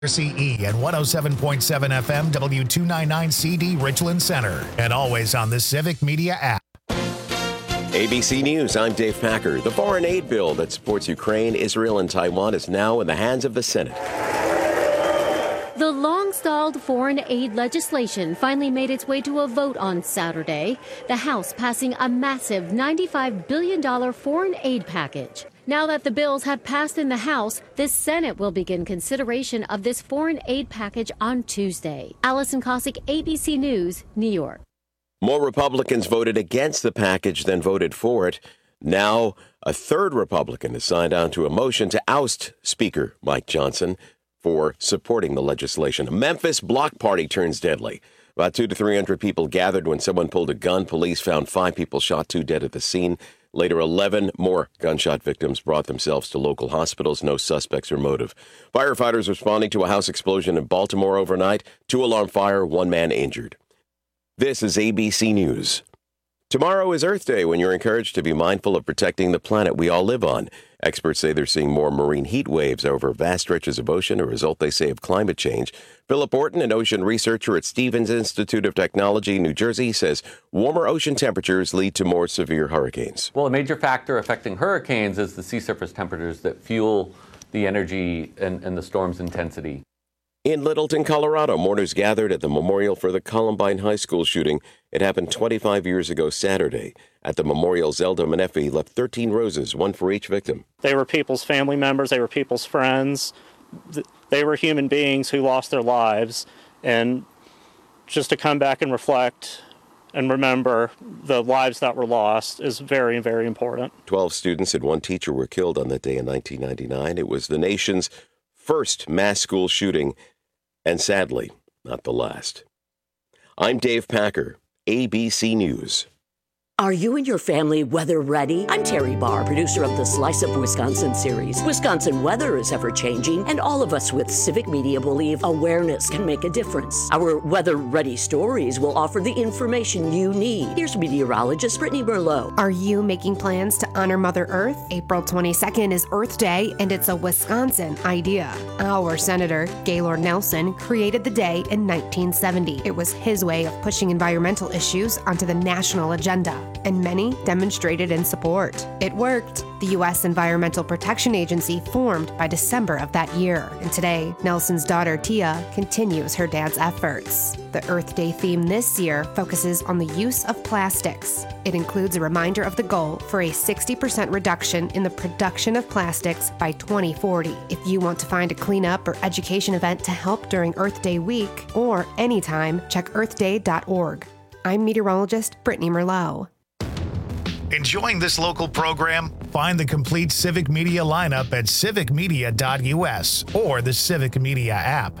CE and 107.7 FM W299CD Richland Center, and always on the Civic Media app. ABC News, I'm Dave Packer. The foreign aid bill that supports Ukraine, Israel, and Taiwan is now in the hands of the Senate. The long-stalled foreign aid legislation finally made its way to a vote on Saturday, the House passing a massive $95 billion foreign aid package. Now that the bills have passed in the House, the Senate will begin consideration of this foreign aid package on Tuesday. Allison Cossack, ABC News, New York. More Republicans voted against the package than voted for it. Now, a third Republican has signed on to a motion to oust Speaker Mike Johnson for supporting the legislation. A Memphis block party turns deadly. About 200 to 300 people gathered when someone pulled a gun. Police found 5 people shot, 2 dead at the scene. Later, 11 more gunshot victims brought themselves to local hospitals. No suspects or motive. Firefighters responding to a house explosion in Baltimore overnight. 2-alarm fire, 1 man injured. This is ABC News. Tomorrow is Earth Day, when you're encouraged to be mindful of protecting the planet we all live on. Experts say they're seeing more marine heat waves over vast stretches of ocean, a result, they say, of climate change. Philip Orton, an ocean researcher at Stevens Institute of Technology, New Jersey, says warmer ocean temperatures lead to more severe hurricanes. Well, a major factor affecting hurricanes is the sea surface temperatures that fuel the energy and the storm's intensity. In Littleton, Colorado, mourners gathered at the memorial for the Columbine High School shooting. It happened 25 years ago Saturday. At the memorial, Zelda Menefee left 13 roses, 1 for each victim. They were people's family members. They were people's friends. They were human beings who lost their lives. And just to come back and reflect and remember the lives that were lost is very, very important. 12 students and 1 teacher were killed on that day in 1999. It was the nation's first mass school shooting, and sadly, not the last. I'm Dave Packer, ABC News. Are you and your family weather ready? I'm Terry Barr, producer of the Slice of Wisconsin series. Wisconsin weather is ever-changing, and all of us with Civic Media believe awareness can make a difference. Our weather-ready stories will offer the information you need. Here's meteorologist Brittany Merlot. Are you making plans to honor Mother Earth? April 22nd is Earth Day, and it's a Wisconsin idea. Our Senator, Gaylord Nelson, created the day in 1970. It was his way of pushing environmental issues onto the national agenda, and many demonstrated in support. It worked. The U.S. Environmental Protection Agency formed by December of that year, and today, Nelson's daughter Tia continues her dad's efforts. The Earth Day theme this year focuses on the use of plastics. It includes a reminder of the goal for a 60% reduction in the production of plastics by 2040. If you want to find a cleanup or education event to help during Earth Day week or anytime, check earthday.org. I'm meteorologist Brittany Merlot. Enjoying this local program? Find the complete Civic Media lineup at civicmedia.us or the Civic Media app.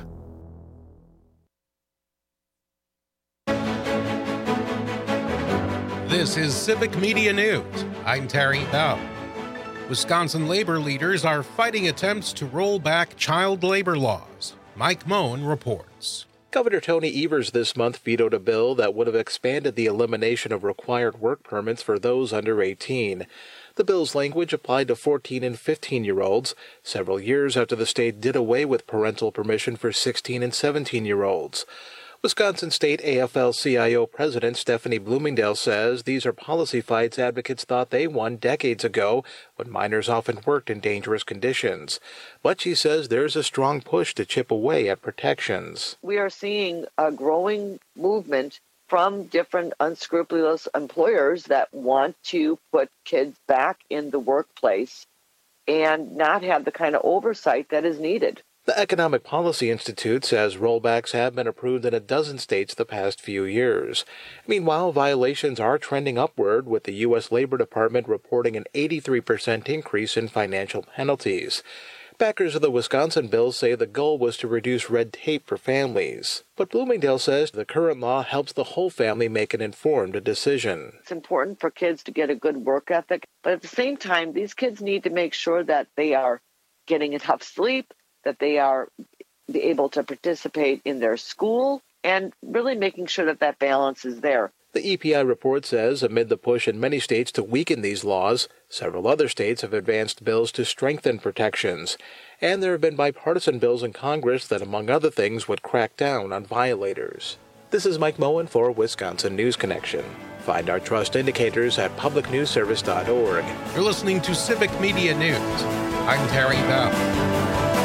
This is Civic Media News. I'm Terry Bell. Wisconsin labor leaders are fighting attempts to roll back child labor laws. Mike Moen reports. Governor Tony Evers this month vetoed a bill that would have expanded the elimination of required work permits for those under 18. The bill's language applied to 14 and 15-year-olds, several years after the state did away with parental permission for 16 and 17-year-olds. Wisconsin State AFL-CIO President Stephanie Bloomingdale says these are policy fights advocates thought they won decades ago when minors often worked in dangerous conditions. But she says there's a strong push to chip away at protections. We are seeing a growing movement from different unscrupulous employers that want to put kids back in the workplace and not have the kind of oversight that is needed. The Economic Policy Institute says rollbacks have been approved in a dozen states the past few years. Meanwhile, violations are trending upward, with the U.S. Labor Department reporting an 83% increase in financial penalties. Backers of the Wisconsin bill say the goal was to reduce red tape for families. But Bloomingdale says the current law helps the whole family make an informed decision. It's important for kids to get a good work ethic, but at the same time, these kids need to make sure that they are getting enough sleep, that they are able to participate in their school, and really making sure that that balance is there. The EPI report says amid the push in many states to weaken these laws, Several other states have advanced bills to strengthen protections, and there have been bipartisan bills in Congress that, among other things, would crack down on violators. This is Mike Moen for Wisconsin News Connection. Find our trust indicators at publicnewsservice.org. You're listening to Civic Media News. I'm Terry Bell.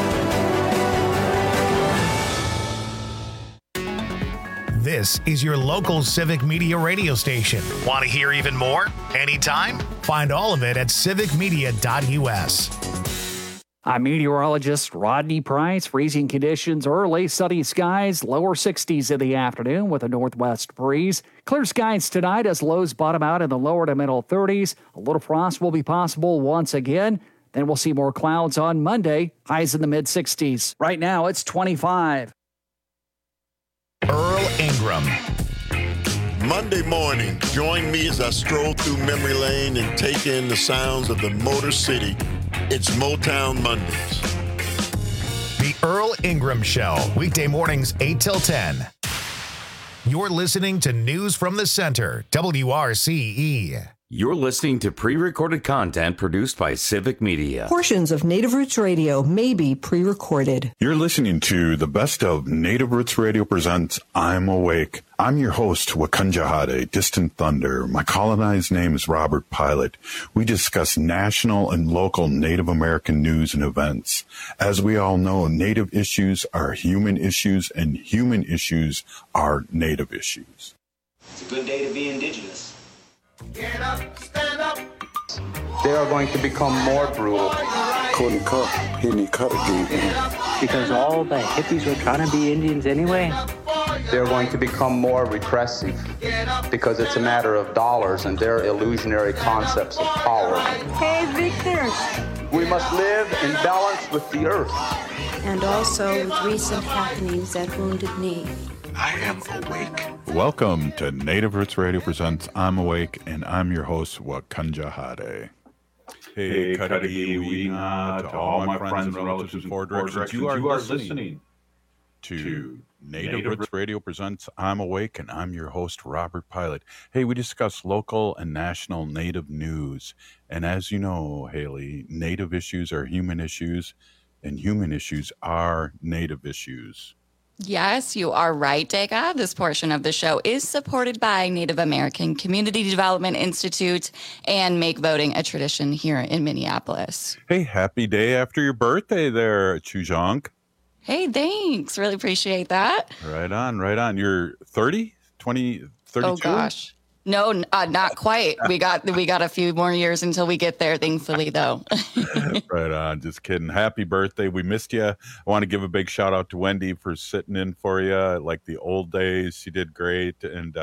This is your local Civic Media radio station. Want to hear even more? Anytime? Find all of it at civicmedia.us. I'm meteorologist Rodney Price. Freezing conditions early, sunny skies, lower 60s in the afternoon with a northwest breeze. Clear skies tonight as lows bottom out in the lower to middle 30s. A little frost will be possible once again. Then we'll see more clouds on Monday, highs in the mid 60s. Right now it's 25. Earl Ingram. Monday morning, join me as I stroll through memory lane and take in the sounds of the Motor City. It's Motown Mondays. The Earl Ingram Show, weekday mornings 8 till 10. You're listening to News from the Center, WRCE. You're listening to pre-recorded content produced by Civic Media. Portions of Native Roots Radio may be pre-recorded. You're listening to the best of Native Roots Radio presents I'm Awake. I'm your host, Wakanja Hade, Distant Thunder. My colonized name is Robert Pilot. We discuss national and local Native American news and events. As we all know, Native issues are human issues, and human issues are Native issues. It's a good day to be Indigenous. Get up, stand up. They are going to become more brutal. Couldn't cut, hitting cut again. Because all the hippies were trying to be Indians anyway. They're going to become more repressive because it's a matter of dollars and their illusionary concepts of power. Hey, Victor. We must live in balance with the earth. And also with recent happenings at Wounded Knee. I am awake. Welcome to Native Roots Radio presents I'm Awake, and I'm your host, Wakanja Hade. Hey, Katagiwina, to all my friends and relatives in four directions, you are listening to Native Roots Radio presents I'm Awake, and I'm your host, Robert Pilot. Hey, we discuss local and national Native news, and as you know, Haley, Native issues are human issues, and human issues are Native issues. Yes, you are right, Dega. This portion of the show is supported by Native American Community Development Institute and Make Voting a Tradition here in Minneapolis. Hey, happy day after your birthday there, Chujong. Hey, thanks. Really appreciate that. Right on, right on. You're 30, 20, 32? Oh, gosh. No, not quite. We got a few more years until we get there, thankfully, though. Right on. Just kidding. Happy birthday. We missed you. I want to give a big shout out to Wendy for sitting in for you like the old days. She did great. And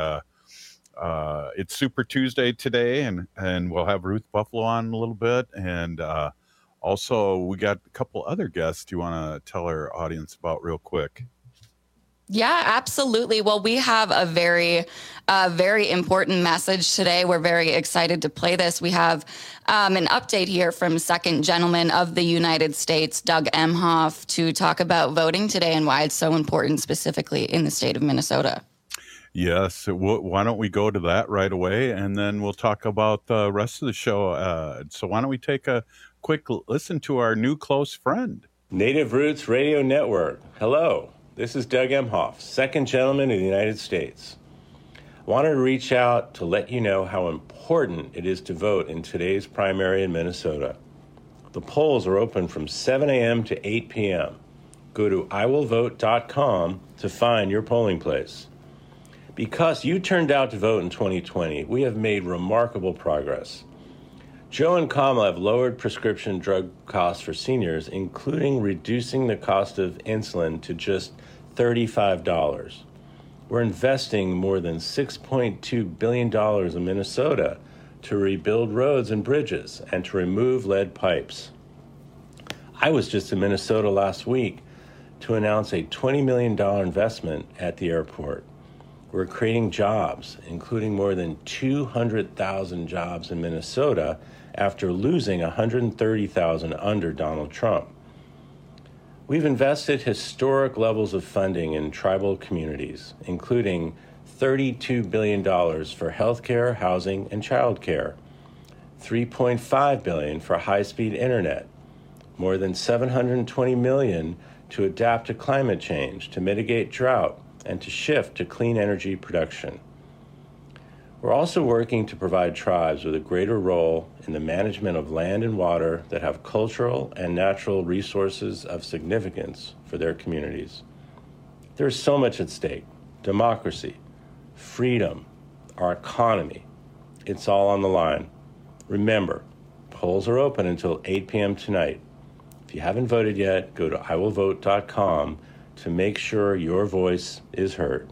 it's Super Tuesday today, and we'll have Ruth Buffalo on a little bit. And also, we got a couple other guests you want to tell our audience about real quick. Yeah, absolutely. Well, we have a very important message today. We're very excited to play this. We have an update here from Second Gentleman of the United States, Doug Emhoff, to talk about voting today and why it's so important, specifically in the state of Minnesota. Yes. Why don't we go to that right away, and then we'll talk about the rest of the show. So why don't we take a quick listen to our new close friend. Native Roots Radio Network. Hello. This is Doug Emhoff, Second Gentleman of the United States. I wanted to reach out to let you know how important it is to vote in today's primary in Minnesota. The polls are open from 7 a.m. to 8 p.m. Go to iwillvote.com to find your polling place. Because you turned out to vote in 2020, we have made remarkable progress. Joe and Kamala have lowered prescription drug costs for seniors, including reducing the cost of insulin to just $35. We're investing more than $6.2 billion in Minnesota to rebuild roads and bridges and to remove lead pipes. I was just in Minnesota last week to announce a $20 million investment at the airport. We're creating jobs, including more than 200,000 jobs in Minnesota after losing 130,000 under Donald Trump. We've invested historic levels of funding in tribal communities, including $32 billion for healthcare, housing, and childcare, $3.5 billion for high-speed internet, more than $720 million to adapt to climate change, to mitigate drought, and to shift to clean energy production. We're also working to provide tribes with a greater role in the management of land and water that have cultural and natural resources of significance for their communities. There's so much at stake: democracy, freedom, our economy. It's all on the line. Remember, polls are open until 8 p.m. tonight. If you haven't voted yet, go to iwillvote.com to make sure your voice is heard.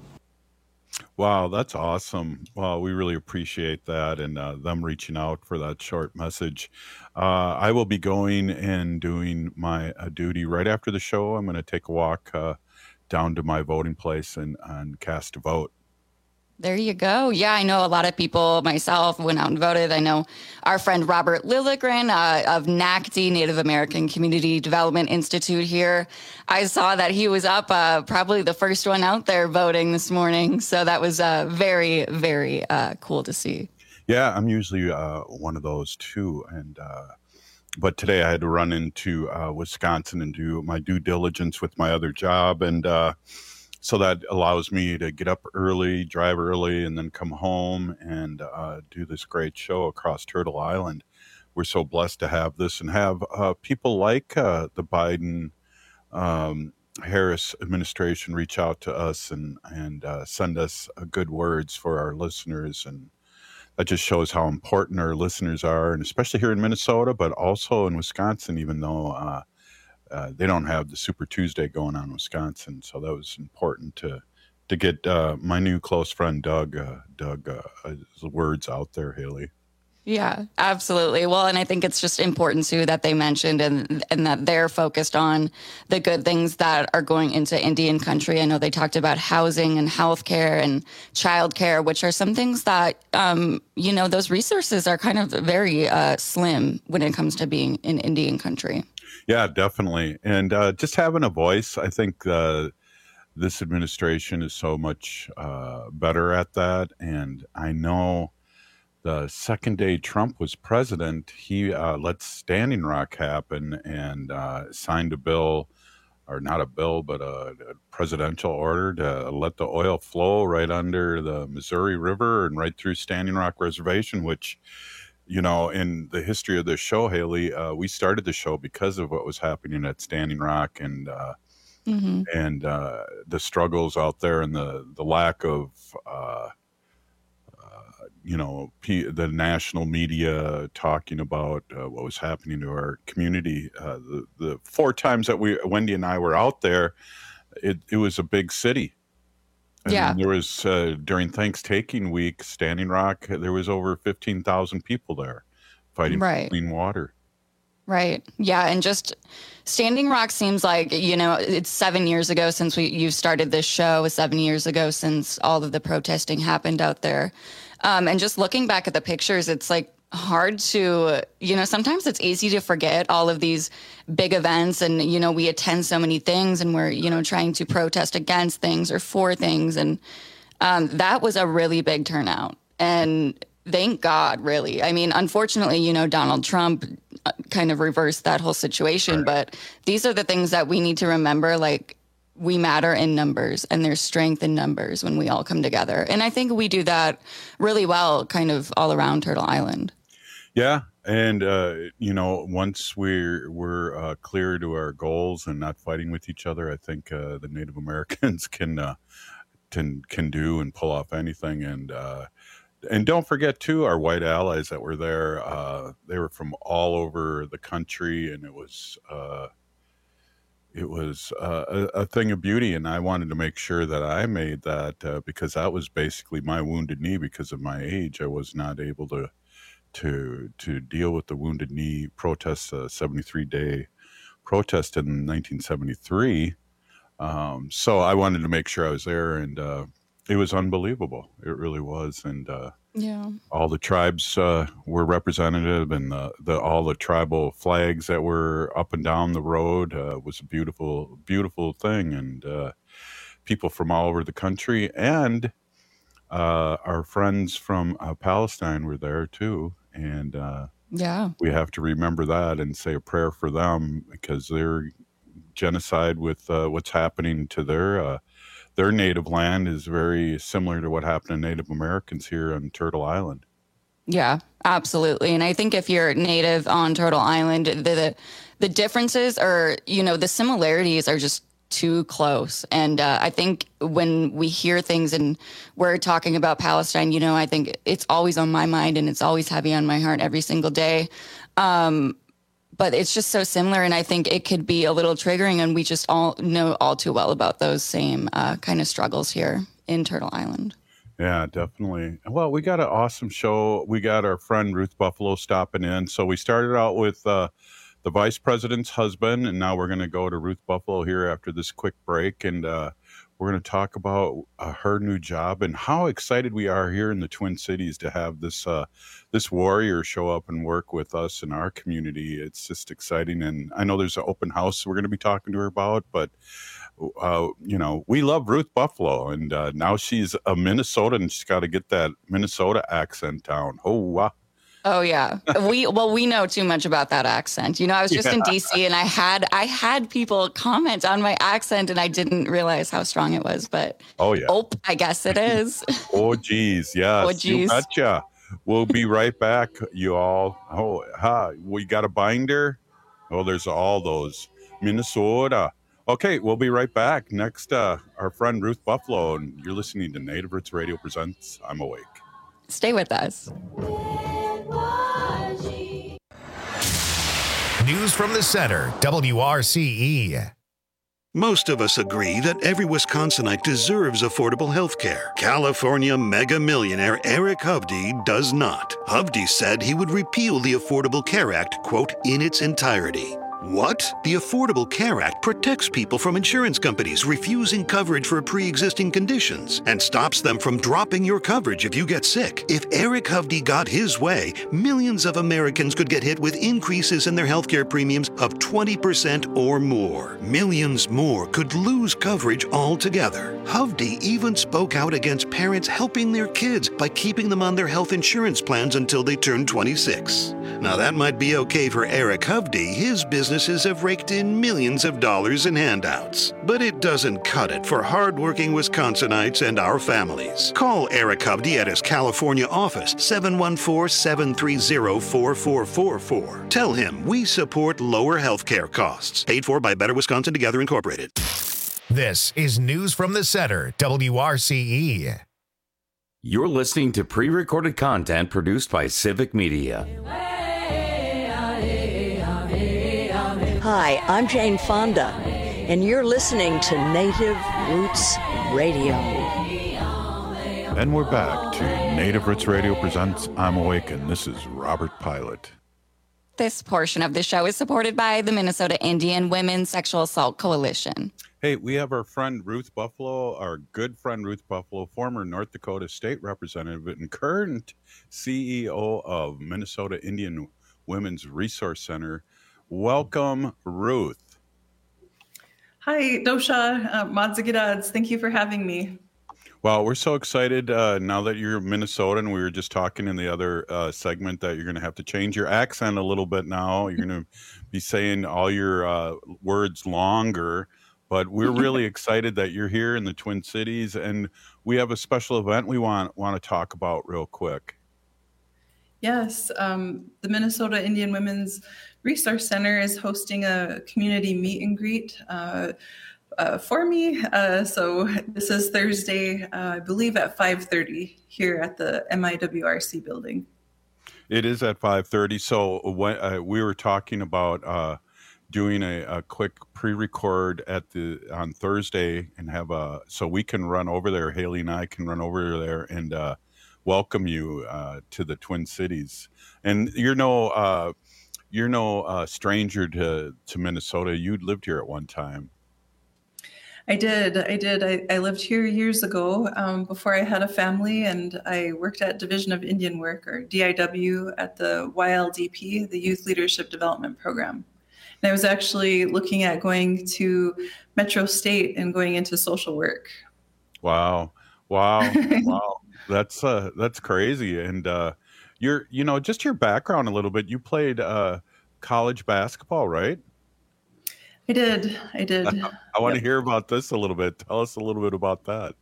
Wow, that's awesome. Well, we really appreciate that and them reaching out for that short message. I will be going and doing my duty right after the show. I'm going to take a walk down to my voting place and cast a vote. There you go. Yeah, I know a lot of people, myself, went out and voted. I know our friend Robert Lilligren of NACD, Native American Community Development Institute here. I saw that he was up, probably the first one out there voting this morning. So that was very, very cool to see. Yeah, I'm usually one of those too. And but today I had to run into Wisconsin and do my due diligence with my other job. And so that allows me to get up early, drive early, and then come home and do this great show across Turtle Island. We're so blessed to have this and have people like the Biden Harris administration reach out to us and send us good words for our listeners. And that just shows how important our listeners are, and especially here in Minnesota, but also in Wisconsin, even though they don't have the Super Tuesday going on in Wisconsin. So that was important to get my new close friend Doug's words out there, Haley. Yeah, absolutely. Well, and I think it's just important too that they mentioned and that they're focused on the good things that are going into Indian country. I know they talked about housing and healthcare and childcare, which are some things that, those resources are kind of very slim when it comes to being in Indian country. Yeah, definitely. And just having a voice, I think this administration is so much better at that. And I know the second day Trump was president, he let Standing Rock happen and signed a bill, or not a bill, but a presidential order to let the oil flow right under the Missouri River and right through Standing Rock Reservation, which, in the history of this show, Haley, we started the show because of what was happening at Standing Rock and the struggles out there and the lack of the national media talking about what was happening to our community. The 4 times that Wendy and I were out there, it was a big city. And there was, during Thanksgiving week, Standing Rock, there was over 15,000 people there fighting for clean water. Right. Yeah. And just Standing Rock seems like, it's 7 years ago since you started this show, 7 years ago since all of the protesting happened out there. And just looking back at the pictures, it's like hard to, sometimes it's easy to forget all of these big events and, we attend so many things and we're, trying to protest against things or for things. And that was a really big turnout. And thank God, really. I mean, unfortunately, Donald Trump kind of reversed that whole situation. Right. But these are the things that we need to remember, like, we matter in numbers and there's strength in numbers when we all come together. And I think we do that really well kind of all around Turtle Island. Yeah. And, once we're clear to our goals and not fighting with each other, I think the Native Americans can do and pull off anything. And don't forget, too, our white allies that were there. They were from all over the country, and it was a thing of beauty, and I wanted to make sure that I made that because that was basically my wounded knee. Because of my age, I was not able to deal with the wounded knee protest, 73-day protest in 1973. So I wanted to make sure I was there, and it was unbelievable. It really was, and all the tribes were representative, and all the tribal flags that were up and down the road was a beautiful, beautiful thing. And people from all over the country and our friends from Palestine were there too. And yeah, we have to remember that and say a prayer for them, because their genocide with what's happening to their native land is very similar to what happened to Native Americans here on Turtle Island. yeah, absolutely. And I think if you're native on Turtle Island, the differences are, the similarities are just too close. And I think when we hear things and we're talking about Palestine, I think it's always on my mind and it's always heavy on my heart every single day. But it's just so similar. And I think it could be a little triggering. And we just all know all too well about those same kind of struggles here in Turtle Island. Yeah, definitely. Well, we got an awesome show. We got our friend Ruth Buffalo stopping in. So we started out with the vice president's husband, and now we're going to go to Ruth Buffalo here after this quick break, and we're going to talk about her new job and how excited we are here in the Twin Cities to have this warrior show up and work with us in our community. It's just exciting, and I know there's an open house we're going to be talking to her about, but we love Ruth Buffalo, and now she's a Minnesotan, and she's got to get that Minnesota accent down. Oh, wow. Oh yeah, we know too much about that accent. I was just in DC, and I had people comment on my accent, and I didn't realize how strong it was. But I guess it is. Oh geez, yes, oh, geez. You betcha. We'll be right back, you all. We got a binder. Oh, there's all those Minnesota. Okay, we'll be right back. Next, our friend Ruth Buffalo, and you're listening to Native Roots Radio presents I'm Awake. Stay with us. News from the center, WRCE. Most of us agree that every Wisconsinite deserves affordable health care. California mega millionaire Eric Hovde does not. Hovde said he would repeal the Affordable Care Act, quote, in its entirety. What? The Affordable Care Act protects people from insurance companies refusing coverage for pre-existing conditions and stops them from dropping your coverage if you get sick. If Eric Hovde got his way, millions of Americans could get hit with increases in their healthcare premiums of 20% or more. Millions more could lose coverage altogether. Hovde even spoke out against parents helping their kids by keeping them on their health insurance plans until they turn 26. Now that might be okay for Eric Hovde. His businesses have raked in millions of dollars in handouts. But it doesn't cut it for hardworking Wisconsinites and our families. Call Eric Hovde at his California office, 714-730-4444. Tell him we support lower health care costs. Paid for by Better Wisconsin Together Incorporated. This is News from the Center, WRCE. You're listening to pre-recorded content produced by Civic Media. Hi, I'm Jane Fonda, and you're listening to Native Roots Radio. And we're back to Native Roots Radio presents I'm Awake, and this is Robert Pilot. This portion of the show is supported by the Minnesota Indian Women's Sexual Assault Coalition. Hey, we have our friend Ruth Buffalo, our good friend Ruth Buffalo, former North Dakota State Representative and current CEO of Minnesota Indian Women's Resource Center. Welcome, Ruth. Hi, Dosha, Madzigidads. Thank you for having me. Well, we're so excited now that you're Minnesotan. We were just talking in the other segment that you're going to have to change your accent a little bit now. You're going to be saying all your words longer. But we're really excited that you're here in the Twin Cities, and we have a special event we want to talk about real quick. Yes, the Minnesota Indian Women's Resource Center is hosting a community meet and greet for me. So this is Thursday, I believe at 5:30 here at the MIWRC building. It is at 5:30. So when, we were talking about doing a quick pre-record on Thursday and so we can run over there. Haley and I can run over there and welcome you to the Twin Cities. And you're no stranger to Minnesota. You lived here at one time. I did. I lived here years ago before I had a family, and I worked at Division of Indian Work, or DIW, at the YLDP, the Youth Leadership Development Program. And I was actually looking at going to Metro State and going into social work. Wow. That's crazy. And just your background a little bit. You played college basketball, right? I did. I want to hear about this a little bit. Tell us a little bit about that.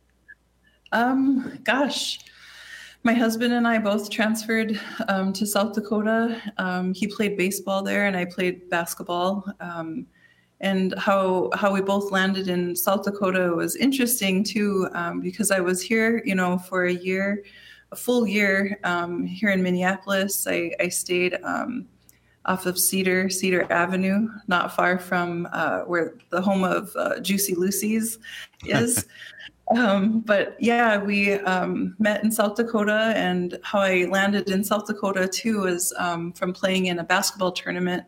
Gosh, my husband and I both transferred to South Dakota. He played baseball there, and I played basketball. And how we both landed in South Dakota was interesting too, because I was here, for a full year here in Minneapolis. I stayed off of Cedar Avenue, not far from where the home of Juicy Lucy's is. But yeah, we met in South Dakota, and how I landed in South Dakota too was from playing in a basketball tournament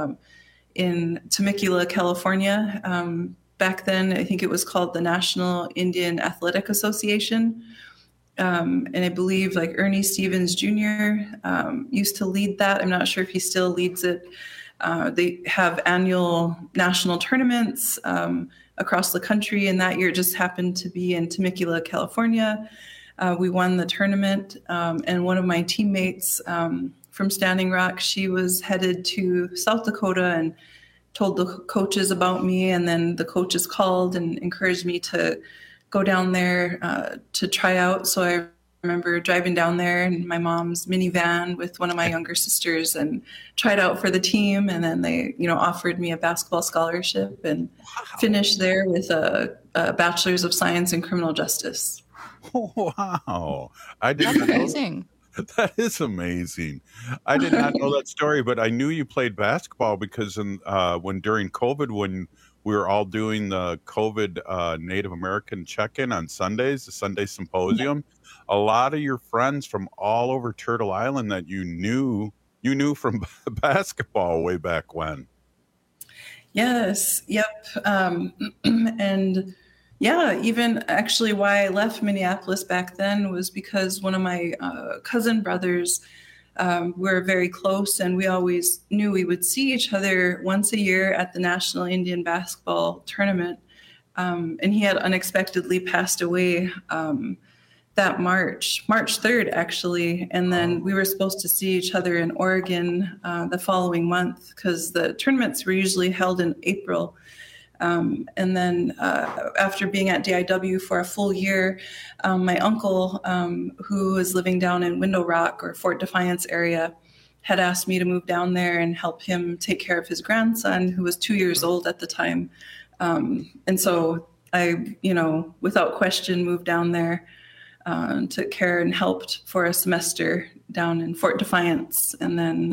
in Temecula, California. Back then, I think it was called the National Indian Athletic Association. And I believe like Ernie Stevens Jr. Used to lead that. I'm not sure if he still leads it. They have annual national tournaments across the country, and that year just happened to be in Temecula, California. We won the tournament, and one of my teammates from Standing Rock, she was headed to South Dakota and told the coaches about me, and then the coaches called and encouraged me to go down there to try out. So I remember driving down there in my mom's minivan with one of my younger sisters and tried out for the team. And then they, offered me a basketball scholarship and finished there with a bachelor's of science in criminal justice. Wow. That's amazing. That is amazing. I did not know that story, but I knew you played basketball because when during COVID, when we were all doing the COVID Native American check-in on Sundays, the Sunday Symposium, a lot of your friends from all over Turtle Island that you knew from basketball way back when. Yes. Yep. And yeah, even actually why I left Minneapolis back then was because one of my cousin brothers were very close, and we always knew we would see each other once a year at the National Indian Basketball Tournament. And he had unexpectedly passed away that March 3rd, actually. And then we were supposed to see each other in Oregon the following month, because the tournaments were usually held in April. And then after being at DIW for a full year, my uncle, who was living down in Window Rock or Fort Defiance area, had asked me to move down there and help him take care of his grandson, who was 2 years old at the time. And so I, without question, moved down there, took care and helped for a semester down in Fort Defiance. And then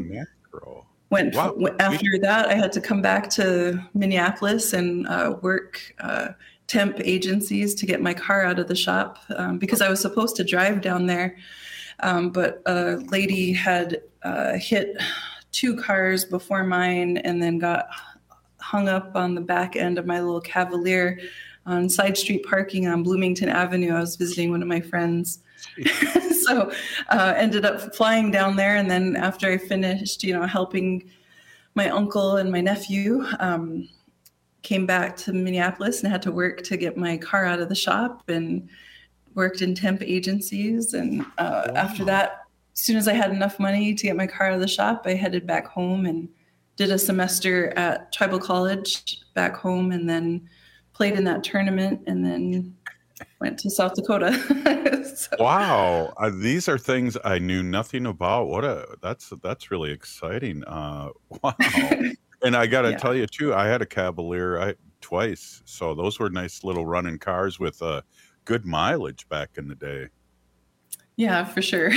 after that, I had to come back to Minneapolis and work temp agencies to get my car out of the shop because I was supposed to drive down there. But a lady had hit 2 cars before mine and then got hung up on the back end of my little Cavalier on side street parking on Bloomington Avenue. I was visiting one of my friends. So ended up flying down there. And then after I finished, helping my uncle and my nephew, came back to Minneapolis and had to work to get my car out of the shop and worked in temp agencies. And after that, as soon as I had enough money to get my car out of the shop, I headed back home and did a semester at Tribal College back home, and then played in that tournament, and then went to South Dakota. Wow. These are things I knew nothing about. That's really exciting. Wow. And I got to tell you too, I had a Cavalier twice. So those were nice little running cars with good mileage back in the day. Yeah, for sure.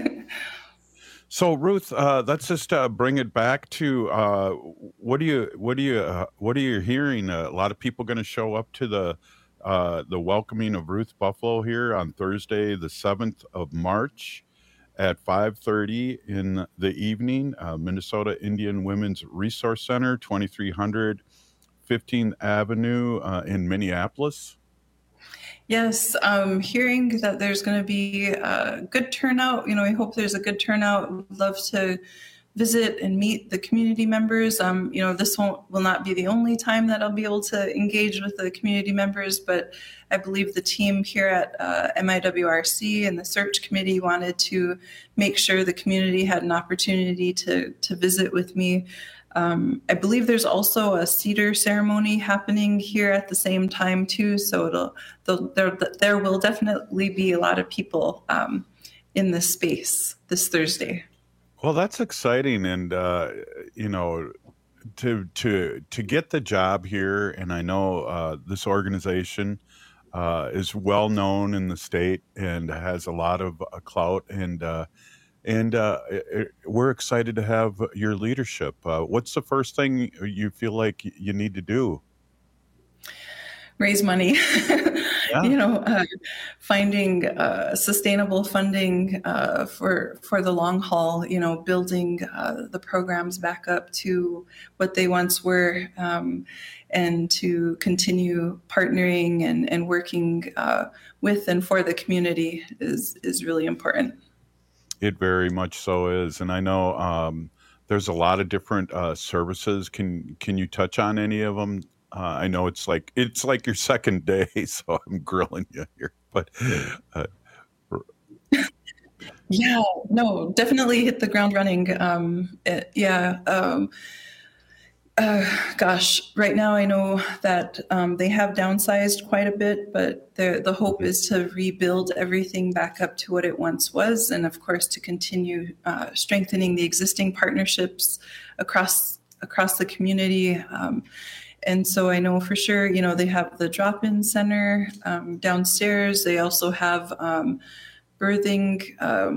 So Ruth, let's just bring it back to what are you hearing? A lot of people going to show up to the welcoming of Ruth Buffalo here on Thursday, the 7th of March at 5:30 in the evening. Minnesota Indian Women's Resource Center, 2300 15th Avenue in Minneapolis. Yes, hearing that there's going to be a good turnout. I hope there's a good turnout. Would love to visit and meet the community members. This will not be the only time that I'll be able to engage with the community members, but I believe the team here at MIWRC and the search committee wanted to make sure the community had an opportunity to visit with me. I believe there's also a cedar ceremony happening here at the same time too, so there will definitely be a lot of people in this space this Thursday. Well, that's exciting, and to get the job here, and I know this organization is well known in the state and has a lot of clout, and we're excited to have your leadership. What's the first thing you feel like you need to do? Raise money. Yeah. Finding sustainable funding for the long haul, building the programs back up to what they once were, and to continue partnering and working with and for the community is really important. It very much so is. And I know there's a lot of different services. Can you touch on any of them? I know it's like your second day, so I'm grilling you here. But yeah, no, definitely hit the ground running. Right now I know that they have downsized quite a bit, but the hope is to rebuild everything back up to what it once was, and of course to continue strengthening the existing partnerships across the community. And so I know for sure, they have the drop-in center downstairs. They also have birthing,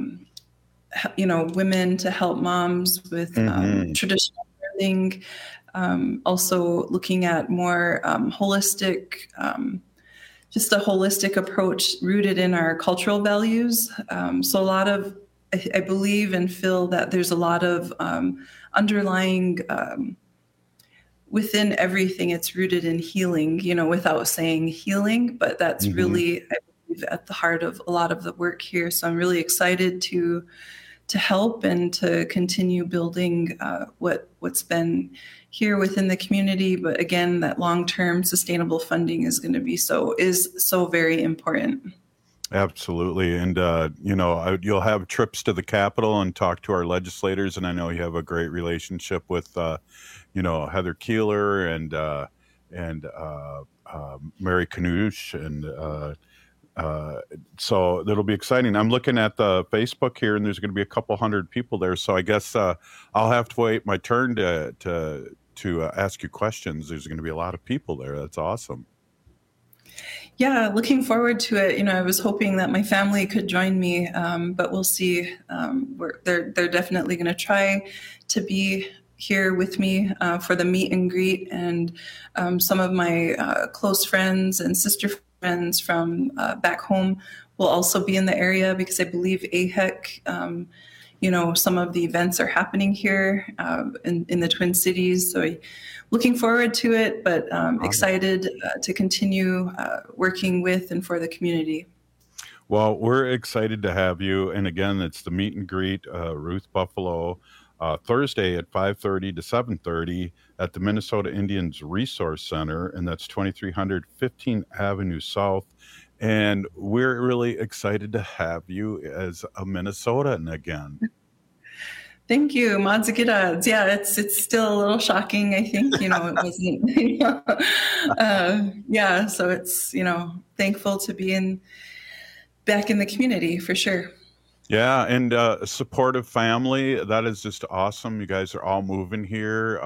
women to help moms with traditional birthing. Also looking at more holistic, just a holistic approach rooted in our cultural values. So a lot of, I believe and feel that there's a lot of underlying within everything, it's rooted in healing, without saying healing, but that's really, I believe, at the heart of a lot of the work here. So I'm really excited to help and to continue building what's been here within the community. But again, that long-term sustainable funding is going to be so very important. Absolutely. And, you'll have trips to the Capitol and talk to our legislators. And I know you have a great relationship with, Heather Keeler and Mary Knoosh. And so that'll be exciting. I'm looking at the Facebook here, and there's going to be a couple hundred people there. So I guess I'll have to wait my turn to ask you questions. There's going to be a lot of people there. That's awesome. Yeah, looking forward to it. I was hoping that my family could join me, but we'll see. They're definitely going to try to be here with me for the meet and greet, and some of my close friends and sister friends from back home will also be in the area, because I believe AHEC, some of the events are happening here in the Twin Cities. So looking forward to it, but excited to continue working with and for the community. Well, we're excited to have you. And again, it's the meet and greet, Ruth Buffalo, Thursday at 5:30 to 7:30 at the Minnesota Indians Resource Center, and that's 2300 15th Avenue South. And we're really excited to have you as a Minnesotan again. Thank you, Madzagidad. Yeah, it's still a little shocking. I think, it wasn't, so it's, thankful to be back in the community for sure. Yeah, and a supportive family. That is just awesome. You guys are all moving here,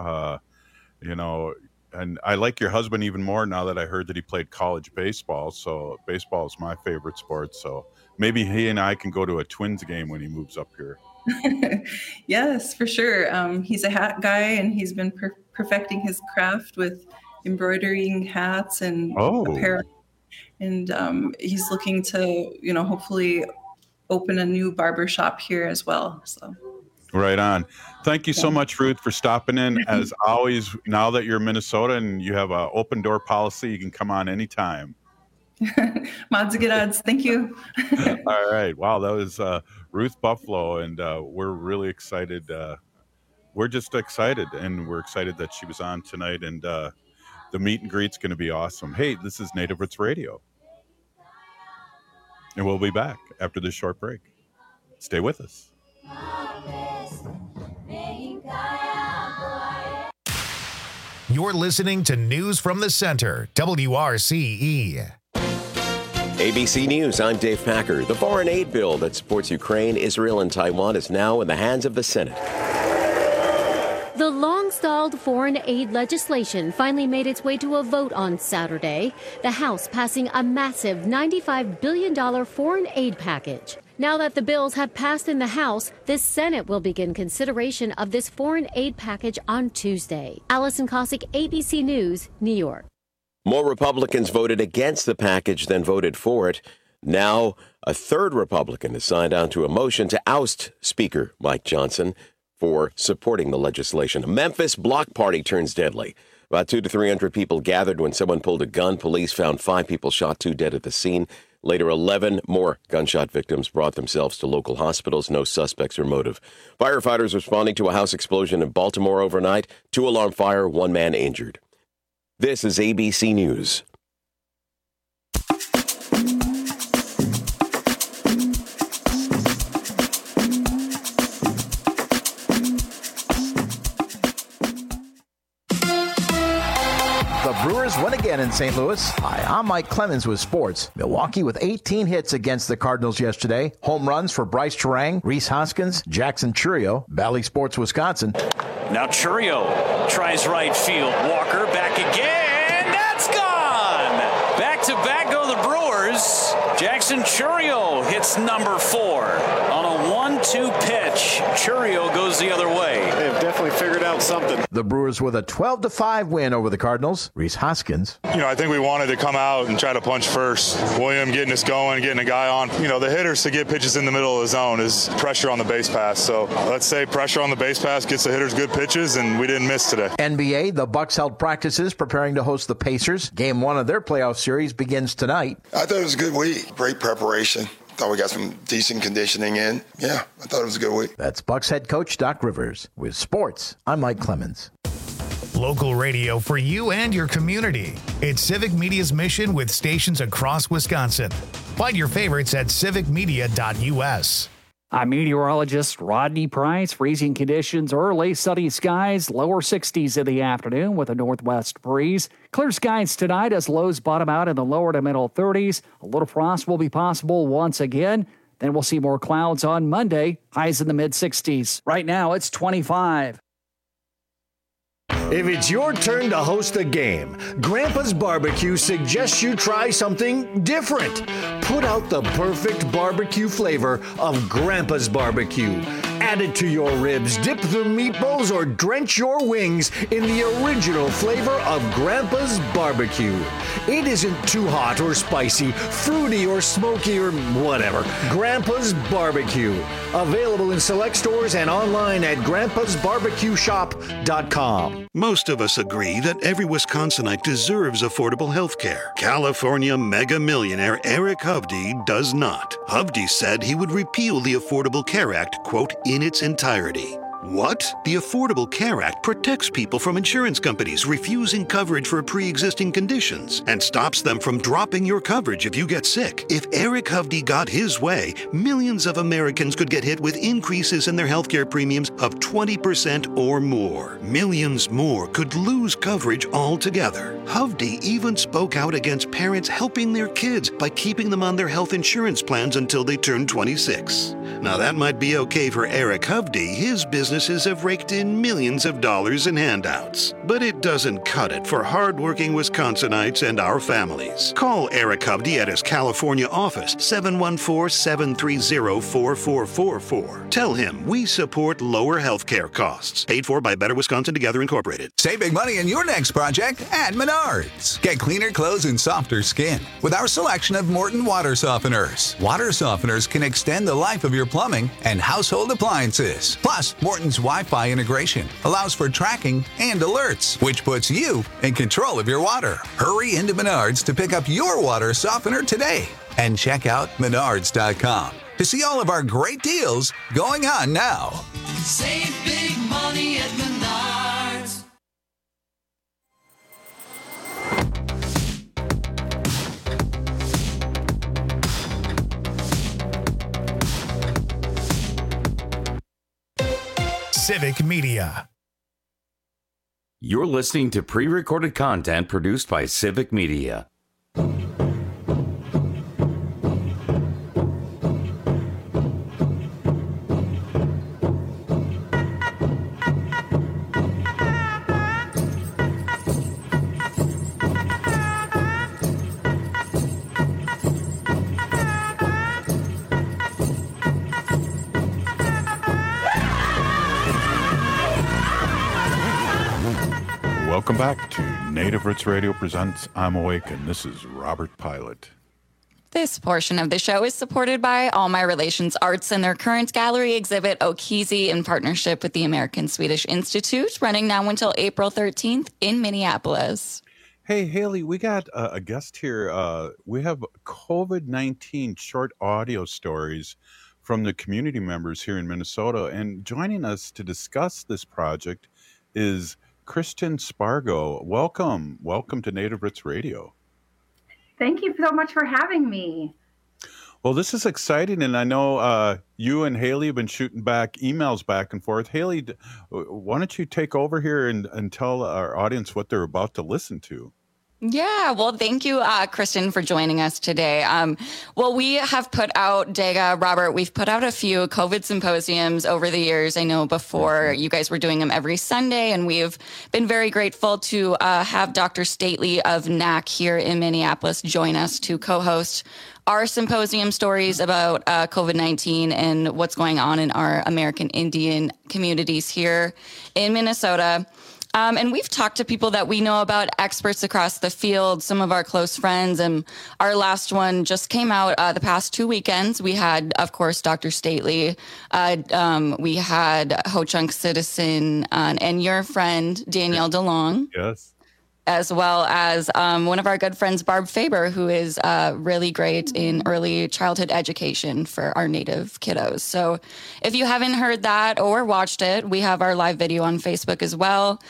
and I like your husband even more now that I heard that he played college baseball. So baseball is my favorite sport. So maybe he and I can go to a Twins game when he moves up here. Yes, for sure. He's a hat guy, and he's been perfecting his craft with embroidering hats and apparel. And he's looking to, hopefully open a new barber shop here as well. So. Right on. Thank you so much, Ruth, for stopping in. As always, now that you're in Minnesota and you have an open door policy, you can come on anytime. Madzagidad, thank you. All right. Wow, that was Ruth Buffalo, and we're really excited we're just excited, and we're excited that she was on tonight, and the meet and greet's going to be awesome. Hey, this is Native Roots Radio, and we'll be back after this short break. Stay with us. You're listening to News from the Center, WRCE. ABC News, I'm Dave Packer. The foreign aid bill that supports Ukraine, Israel, and Taiwan is now in the hands of the Senate. The long-stalled foreign aid legislation finally made its way to a vote on Saturday, the House passing a massive $95 billion foreign aid package. Now that the bills have passed in the House, the Senate will begin consideration of this foreign aid package on Tuesday. Allison Cossack, ABC News, New York. More Republicans voted against the package than voted for it. Now, a third Republican has signed on to a motion to oust Speaker Mike Johnson for supporting the legislation. A Memphis block party turns deadly. About 200 to 300 people gathered when someone pulled a gun. Police found 5 people shot, 2 dead at the scene. Later, 11 more gunshot victims brought themselves to local hospitals. No suspects or motive. Firefighters responding to a house explosion in Baltimore overnight. 2-alarm fire, 1 man injured. This is ABC News. The Brewers win again in St. Louis. Hi, I'm Mike Clemens with sports. Milwaukee with 18 hits against the Cardinals yesterday. Home runs for Bryce Terang, Rhys Hoskins, Jackson Chourio. Bally Sports, Wisconsin. Now Chourio tries right field. Walker back again. That's gone. Back-to-back go the Brewers. Jackson Chourio hits number 4 on a 1-2 pitch. Chourio goes the other way. They've definitely figured out something. The Brewers with a 12-5 win over the Cardinals. Rhys Hoskins. I think we wanted to come out and try to punch first. William getting us going, getting a guy on. The hitters to get pitches in the middle of the zone is pressure on the base pass. So let's say pressure on the base pass gets the hitters good pitches, and we didn't miss today. NBA, the Bucks held practices preparing to host the Pacers. Game 1 of their playoff series begins tonight. I thought it was a good week. Great preparation. Thought we got some decent conditioning in. Yeah, I thought it was a good week. That's Bucks head coach Doc Rivers. With sports, I'm Mike Clemens. Local radio for you and your community. It's Civic Media's mission with stations across Wisconsin. Find your favorites at civicmedia.us. I'm meteorologist Rodney Price. Freezing conditions early, sunny skies, lower 60s in the afternoon with a northwest breeze. Clear skies tonight as lows bottom out in the lower to middle 30s. A little frost will be possible once again. Then we'll see more clouds on Monday, highs in the mid 60s. Right now it's 25. If it's your turn to host a game, Grandpa's Barbecue suggests you try something different. Put out the perfect barbecue flavor of Grandpa's Barbecue. Add it to your ribs, dip the meatballs, or drench your wings in the original flavor of Grandpa's Barbecue. It isn't too hot or spicy, fruity or smoky or whatever. Grandpa's Barbecue. Available in select stores and online at grandpasbarbecueshop.com. Most of us agree that every Wisconsinite deserves affordable health care. California mega millionaire Eric Hovde does not. Hovde said he would repeal the Affordable Care Act, quote, in its entirety. What? The Affordable Care Act protects people from insurance companies refusing coverage for pre-existing conditions and stops them from dropping your coverage if you get sick. If Eric Hovde got his way, millions of Americans could get hit with increases in their healthcare premiums of 20% or more. Millions more could lose coverage altogether. Hovde even spoke out against parents helping their kids by keeping them on their health insurance plans until they turn 26. Now that might be okay for Eric Hovde. His businesses have raked in millions of dollars in handouts. But it doesn't cut it for hardworking Wisconsinites and our families. Call Eric Hovde at his California office, 714-730-4444. Tell him we support lower health care costs. Paid for by Better Wisconsin Together Incorporated. Save big money in your next project at Menards. Get cleaner clothes and softer skin with our selection of Morton water softeners. Water softeners can extend the life of your plumbing and household appliances. Plus, Morton's Wi-Fi integration allows for tracking and alerts, which puts you in control of your water. Hurry into Menards to pick up your water softener today and check out Menards.com to see all of our great deals going on now. Save big money at Menards. Civic Media. You're listening to pre-recorded content produced by Civic Media. Welcome back to Native Roots Radio presents I'm Awake, and this is Robert Pilot. This portion of the show is supported by All My Relations Arts and their current gallery exhibit, Okizi, in partnership with the American Swedish Institute, running now until April 13th in Minneapolis. Hey, Haley, we got a guest here. We have COVID-19 short audio stories from the community members here in Minnesota, and joining us to discuss this project is Kristen Spargo. Welcome to Native Roots Radio. Thank you so much for having me. Well, this is exciting, and I know you and Haley have been shooting back emails back and forth. Haley, why don't you take over here and tell our audience what they're about to listen to? Yeah, well, thank you, Kristen, for joining us today. Well, we have put out, Dega, Robert, we've put out a few COVID symposiums over the years. I know before you guys were doing them every Sunday, and we've been very grateful to have Dr. Stately of NAC here in Minneapolis join us to co-host our symposium stories about COVID-19 and what's going on in our American Indian communities here in Minnesota. And we've talked to people that we know about, experts across the field, some of our close friends. And our last one just came out the past 2 weekends. We had, of course, Dr. Stately. We had Ho Chunk Citizen and your friend, Danielle DeLong. Yes. As well as one of our good friends, Barb Faber, who is really great in early childhood education for our Native kiddos. So if you haven't heard that or watched it, we have our live video on Facebook as well.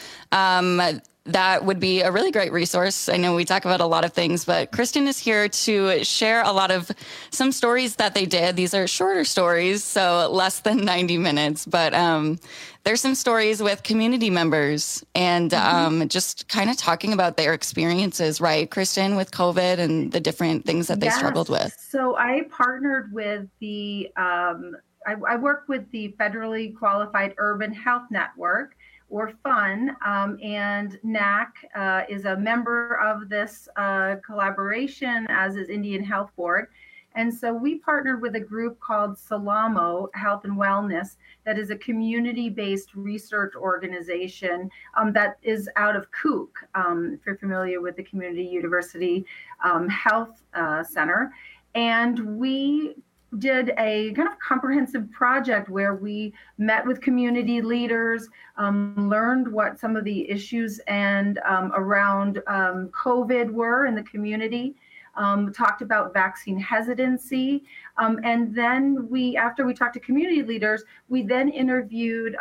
That would be a really great resource. I know we talk about a lot of things, but Kristen is here to share a lot of some stories that they did. These are shorter stories, so less than 90 minutes, but there's some stories with community members and just kind of talking about their experiences, right, Kristen, with COVID and the different things that they struggled with. So I partnered with the, I work with the Federally Qualified Urban Health Network, or FUN, and NAC is a member of this collaboration, as is Indian Health Board. And so we partnered with a group called Salamo Health and Wellness that is a community-based research organization that is out of Kook, if you're familiar with the Community University Health Center. And we did a kind of comprehensive project where we met with community leaders, learned what some of the issues and around COVID were in the community, talked about vaccine hesitancy. And then after we talked to community leaders, we then interviewed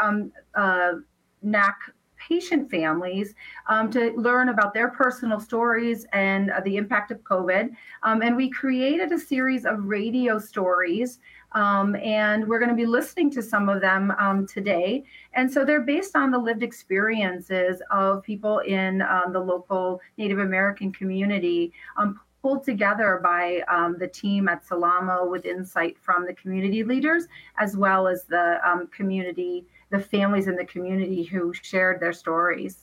NAC patient families to learn about their personal stories and the impact of COVID. And we created a series of radio stories, and we're going to be listening to some of them today. And so they're based on the lived experiences of people in the local Native American community, pulled together by the team at Salamo with insight from the community leaders, as well as the the families in the community who shared their stories.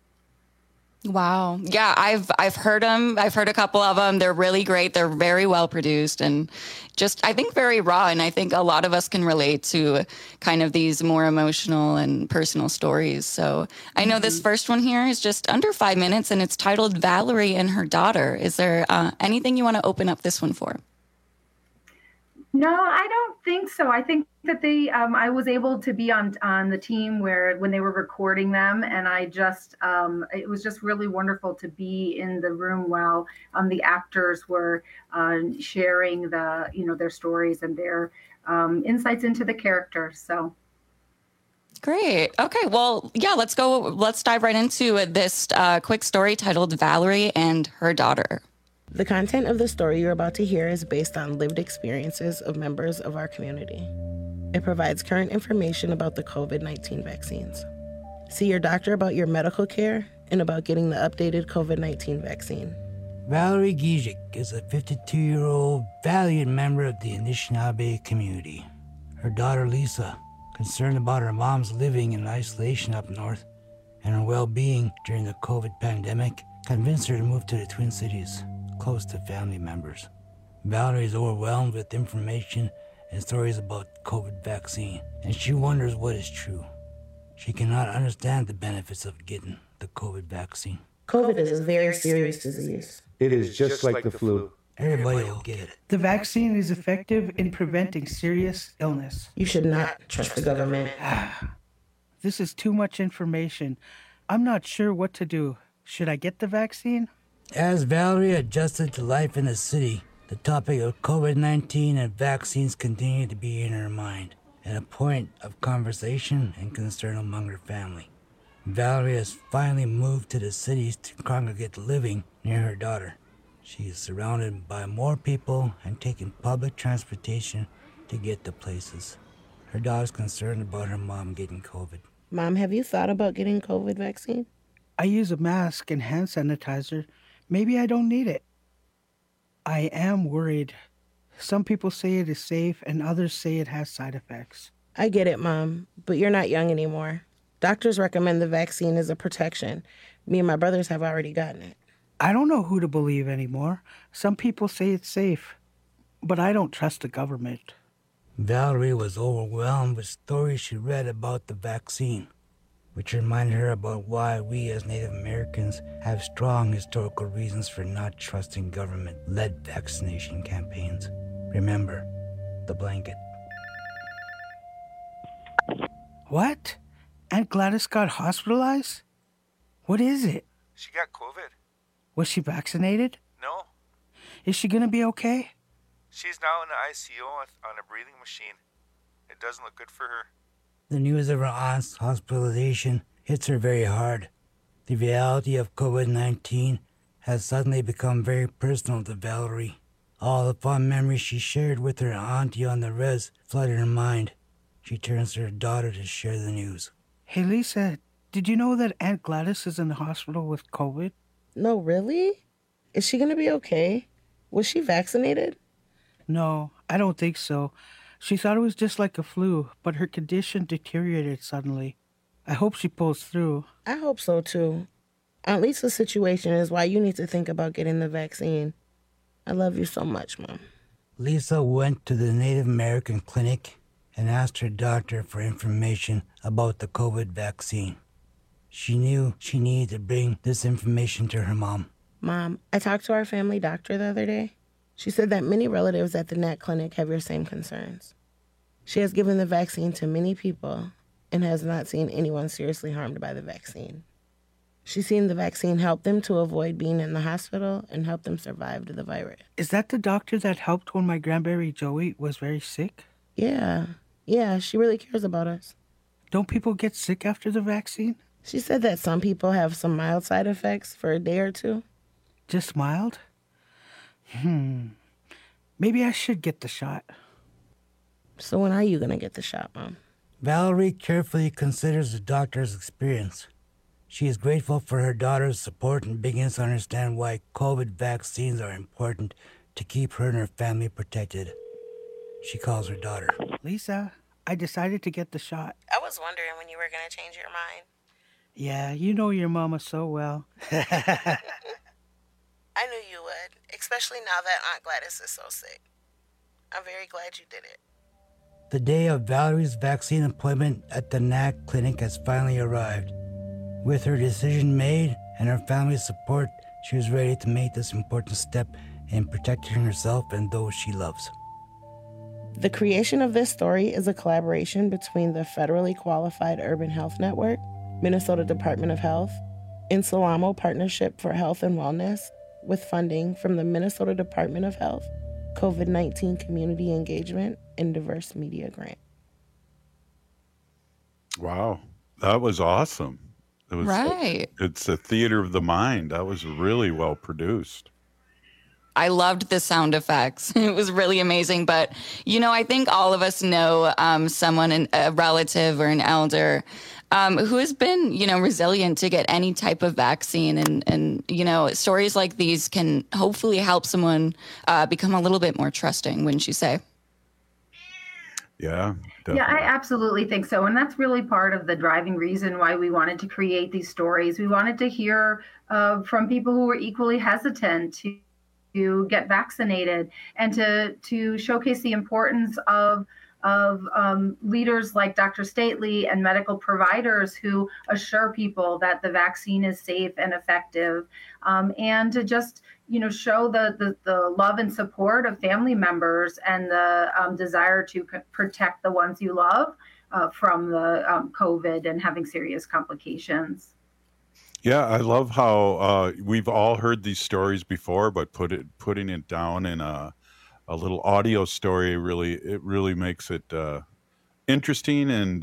Wow. Yeah, I've heard them. I've heard a couple of them. They're really great. They're very well produced and just, I think, very raw. And I think a lot of us can relate to kind of these more emotional and personal stories. So I know this first one here is just under 5 minutes, and it's titled Valerie and Her Daughter. Is there anything you want to open up this one for? No, I don't think so. I think that I was able to be on the team when they were recording them, and I just, it was just really wonderful to be in the room while the actors were sharing their stories and their insights into the characters. So. Great. Okay. Well, yeah, let's go. Let's dive right into this quick story titled Valerie and Her Daughter. The content of the story you're about to hear is based on lived experiences of members of our community. It provides current information about the COVID-19 vaccines. See your doctor about your medical care and about getting the updated COVID-19 vaccine. Valerie Gizik is a 52-year-old valiant member of the Anishinaabe community. Her daughter Lisa, concerned about her mom's living in isolation up north and her well-being during the COVID pandemic, convinced her to move to the Twin Cities, close to family members. Valerie is overwhelmed with information and stories about COVID vaccine, and she wonders what is true. She cannot understand the benefits of getting the COVID vaccine. COVID is a very serious disease. It is just like the flu. Everybody will get it. The vaccine is effective in preventing serious illness. You should not trust the government. This is too much information. I'm not sure what to do. Should I get the vaccine? As Valerie adjusted to life in the city, the topic of COVID-19 and vaccines continued to be in her mind, and a point of conversation and concern among her family. Valerie has finally moved to the cities to congregate living near her daughter. She is surrounded by more people and taking public transportation to get to places. Her daughter's concerned about her mom getting COVID. Mom, have you thought about getting COVID vaccine? I use a mask and hand sanitizer. Maybe I don't need it. I am worried. Some people say it is safe and others say it has side effects. I get it, Mom, but you're not young anymore. Doctors recommend the vaccine as a protection. Me and my brothers have already gotten it. I don't know who to believe anymore. Some people say it's safe, but I don't trust the government. Valerie was overwhelmed with stories she read about the vaccine, which reminded her about why we as Native Americans have strong historical reasons for not trusting government-led vaccination campaigns. Remember, the blanket. What? Aunt Gladys got hospitalized? What is it? She got COVID. Was she vaccinated? No. Is she gonna be okay? She's now in the ICU on a breathing machine. It doesn't look good for her. The news of her aunt's hospitalization hits her very hard. The reality of COVID-19 has suddenly become very personal to Valerie. All the fond memories she shared with her auntie on the res flooded her mind. She turns to her daughter to share the news. Hey, Lisa, did you know that Aunt Gladys is in the hospital with COVID? No, really? Is she gonna be okay? Was she vaccinated? No, I don't think so. She thought it was just like a flu, but her condition deteriorated suddenly. I hope she pulls through. I hope so, too. Aunt Lisa's situation is why you need to think about getting the vaccine. I love you so much, Mom. Lisa went to the Native American clinic and asked her doctor for information about the COVID vaccine. She knew she needed to bring this information to her mom. Mom, I talked to our family doctor the other day. She said that many relatives at the Nat Clinic have your same concerns. She has given the vaccine to many people and has not seen anyone seriously harmed by the vaccine. She's seen the vaccine help them to avoid being in the hospital and help them survive the virus. Is that the doctor that helped when my grandbaby Joey was very sick? Yeah, she really cares about us. Don't people get sick after the vaccine? She said that some people have some mild side effects for a day or two. Just mild? Maybe I should get the shot. So when are you going to get the shot, Mom? Valerie carefully considers the doctor's experience. She is grateful for her daughter's support and begins to understand why COVID vaccines are important to keep her and her family protected. She calls her daughter. Lisa, I decided to get the shot. I was wondering when you were going to change your mind. Yeah, you know your mama so well. I knew you would, especially now that Aunt Gladys is so sick. I'm very glad you did it. The day of Valerie's vaccine appointment at the NAC clinic has finally arrived. With her decision made and her family's support, she was ready to make this important step in protecting herself and those she loves. The creation of this story is a collaboration between the Federally Qualified Urban Health Network, Minnesota Department of Health, and Salamo Partnership for Health and Wellness, with funding from the Minnesota Department of Health, COVID-19 Community Engagement, and Diverse Media Grant. Wow, that was awesome. It was, right. It's a theater of the mind. That was really well produced. I loved the sound effects. It was really amazing. But, I think all of us know someone, a relative or an elder, who has been, resilient to get any type of vaccine. And stories like these can hopefully help someone become a little bit more trusting, wouldn't you say? Yeah, definitely. Yeah, I absolutely think so. And that's really part of the driving reason why we wanted to create these stories. We wanted to hear from people who were equally hesitant to get vaccinated, and to showcase the importance of leaders like Dr. Stately and medical providers who assure people that the vaccine is safe and effective, and to just show the love and support of family members and the desire to protect the ones you love from the COVID and having serious complications. Yeah, I love how we've all heard these stories before, but putting it down in a little audio story really makes it interesting, and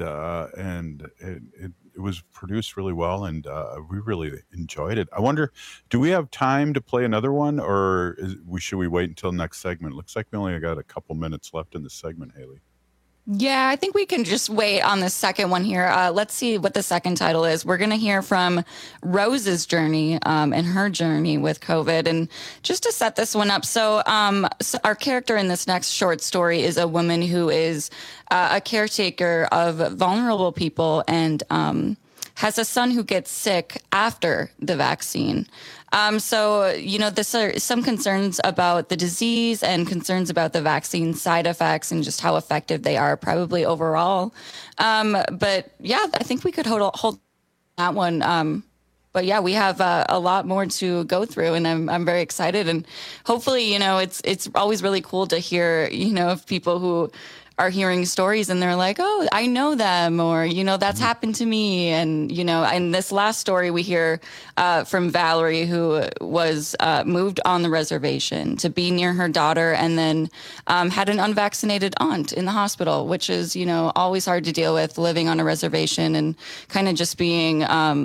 it was produced really well, and we really enjoyed it. I wonder, do we have time to play another one, or should we wait until next segment? Looks like we only got a couple minutes left in the segment, Haley. Yeah, I think we can just wait on the second one here. Let's see what the second title is. We're going to hear from Rose's journey and her journey with COVID. And just to set this one up, so our character in this next short story is a woman who is a caretaker of vulnerable people and has a son who gets sick after the vaccine. So, this are some concerns about the disease and concerns about the vaccine side effects and just how effective they are probably overall. But yeah, I think we could hold that one. But yeah, we have a lot more to go through, and I'm very excited. And hopefully, it's always really cool to hear, of people who are hearing stories and they're like, oh, I know them, or, that's happened to me. And, in this last story, we hear from Valerie, who was moved on the reservation to be near her daughter, and then had an unvaccinated aunt in the hospital, which is, always hard to deal with, living on a reservation and kind of just being,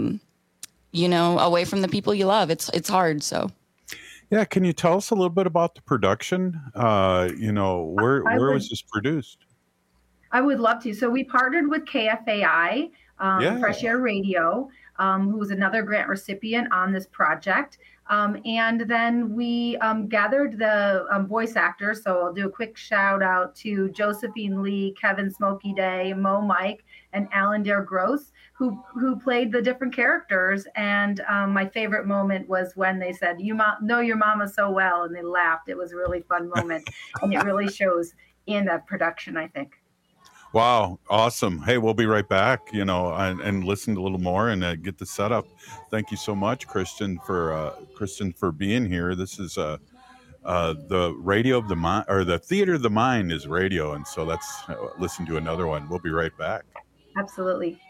away from the people you love. It's hard. So. Yeah, can you tell us a little bit about the production? Where was this produced? I would love to. So we partnered with KFAI, Fresh Air Radio, who was another grant recipient on this project. And then we gathered the voice actors. So I'll do a quick shout out to Josephine Lee, Kevin Smokey Day, Mo Mike, and Alan Dare Gross, who played the different characters. And my favorite moment was when they said, "You know your mama so well," and they laughed. It was a really fun moment, and it really shows in that production, I think. Wow, awesome. Hey, we'll be right back, and listen a little more and get the setup. Thank you so much, Kristen, for being here. This is the radio of the mind, or the theater of the mind is radio, and so let's listen to another one. We'll be right back. Absolutely.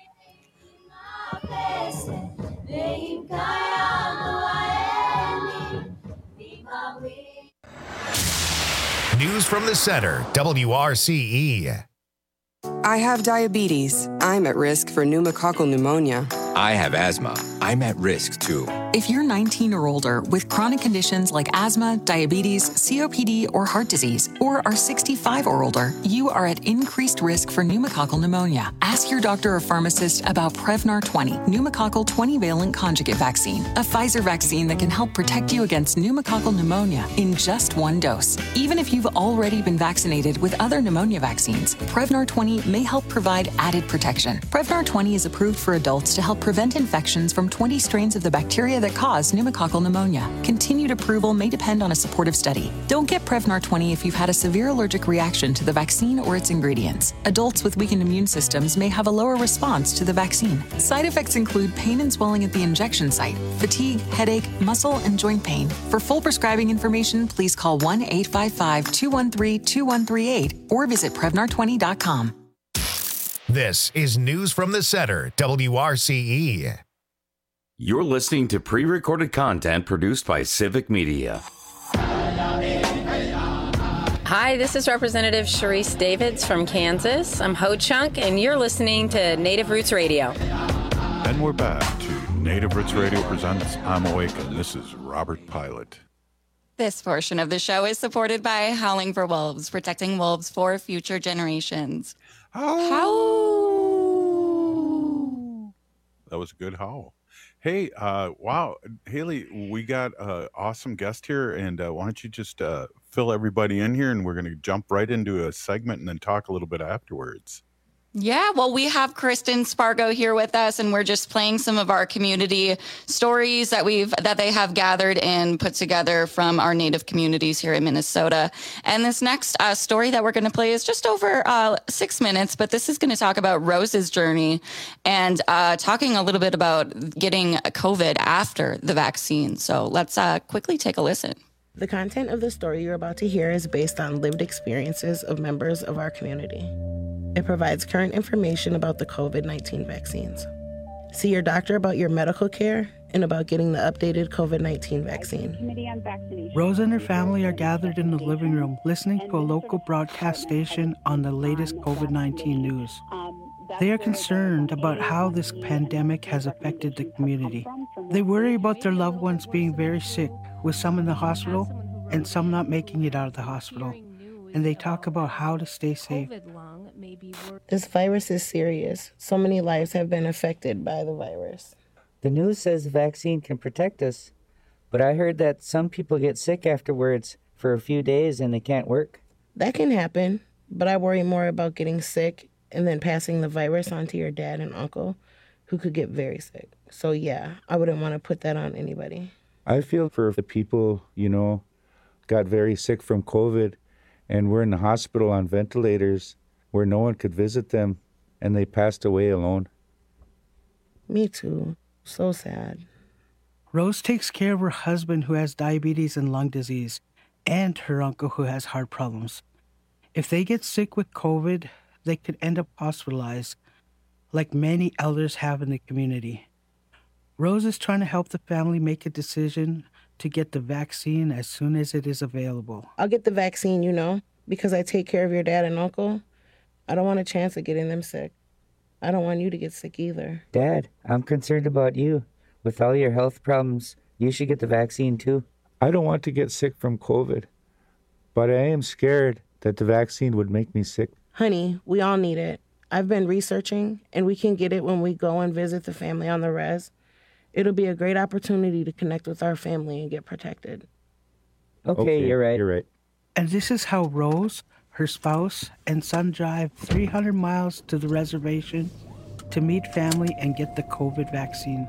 News from the center, WRCE. I have diabetes. I'm at risk for pneumococcal pneumonia. I have asthma. I'm at risk too. If you're 19 or older with chronic conditions like asthma, diabetes, COPD, or heart disease, or are 65 or older, you are at increased risk for pneumococcal pneumonia. Ask your doctor or pharmacist about Prevnar 20, pneumococcal 20-valent conjugate vaccine, a Pfizer vaccine that can help protect you against pneumococcal pneumonia in just one dose. Even if you've already been vaccinated with other pneumonia vaccines, Prevnar 20 may help provide added protection. Prevnar 20 is approved for adults to help prevent infections from 20 strains of the bacteria that cause pneumococcal pneumonia. Continued approval may depend on a supportive study. Don't get Prevnar 20 if you've had a severe allergic reaction to the vaccine or its ingredients. Adults with weakened immune systems may have a lower response to the vaccine. Side effects include pain and swelling at the injection site, fatigue, headache, muscle, and joint pain. For full prescribing information, please call 1-855-213-2138 or visit Prevnar20.com. This is News from the Center, WRCE. You're listening to pre-recorded content produced by Civic Media. Hi, this is Representative Sharice Davids from Kansas. I'm Ho Chunk, and you're listening to Native Roots Radio. And we're back to Native Roots Radio presents I'm Awake, and this is Robert Pilot. This portion of the show is supported by Howling for Wolves, protecting wolves for future generations. Howl! That was a good howl. Hey, wow, Haley, we got an awesome guest here, and why don't you just fill everybody in here, and we're going to jump right into a segment and then talk a little bit afterwards. Yeah, well, we have Kristen Spargo here with us, and we're just playing some of our community stories that they have gathered and put together from our Native communities here in Minnesota. And this next story that we're going to play is just over 6 minutes, but this is going to talk about Rose's journey and talking a little bit about getting COVID after the vaccine. So let's quickly take a listen. The content of the story you're about to hear is based on lived experiences of members of our community. It provides current information about the COVID-19 vaccines. See your doctor about your medical care and about getting the updated COVID-19 vaccine. Rose and her family are gathered in the living room listening to a local broadcast station on the latest COVID-19 news. They are concerned about how this pandemic has affected the community. They worry about their loved ones being very sick, with some in the hospital and some not making it out of the hospital. And they talk about how to stay safe. This virus is serious. So many lives have been affected by the virus. The news says the vaccine can protect us, but I heard that some people get sick afterwards for a few days and they can't work. That can happen, but I worry more about getting sick and then passing the virus on to your dad and uncle, who could get very sick. So yeah, I wouldn't want to put that on anybody. I feel for the people, got very sick from COVID and were in the hospital on ventilators where no one could visit them, and they passed away alone. Me too. So sad. Rose takes care of her husband who has diabetes and lung disease, and her uncle who has heart problems. If they get sick with COVID, they could end up hospitalized, like many elders have in the community. Rose is trying to help the family make a decision to get the vaccine as soon as it is available. I'll get the vaccine, because I take care of your dad and uncle. I don't want a chance of getting them sick. I don't want you to get sick either. Dad, I'm concerned about you. With all your health problems, you should get the vaccine too. I don't want to get sick from COVID, but I am scared that the vaccine would make me sick. Honey, we all need it. I've been researching, and we can get it when we go and visit the family on the res. It'll be a great opportunity to connect with our family and get protected. Okay, you're right. You're right. And this is how Rose, her spouse, and son drive 300 miles to the reservation to meet family and get the COVID vaccine.